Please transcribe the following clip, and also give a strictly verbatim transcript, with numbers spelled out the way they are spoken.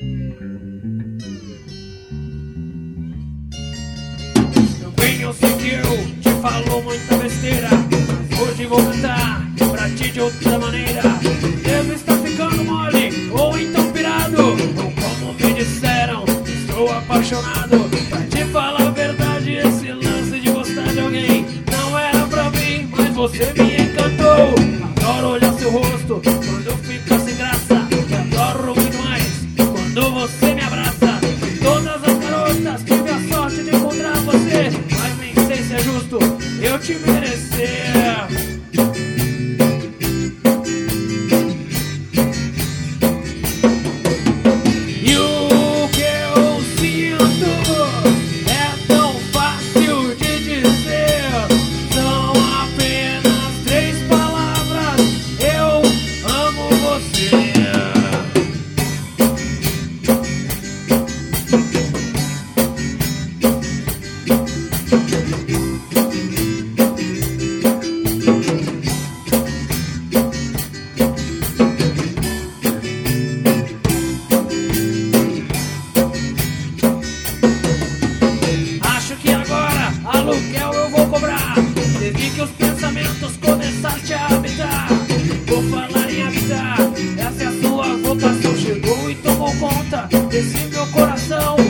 Eu sei que eu te falo muita besteira, mas hoje vou cantar pra ti de outra maneira. Devo estar ficando mole, ou então pirado, ou como me disseram, estou apaixonado. Pra te falar a verdade, esse lance de gostar de alguém não era pra mim, mas você me encantou. Adoro olhar seu rosto quando fica sem graça, e adoro muito mais quando você me abraça. De todas as garotas tive a sorte de encontrar você, mas nem sei se é justo eu te merecer. E o que eu sinto é tão fácil de dizer, são apenas três palavras: eu amo você. Aluguel eu vou cobrar, desde que os pensamentos começar a te habitar. Vou falar em habitar, essa é a sua vocação. Chegou e tomou conta desse meu coração.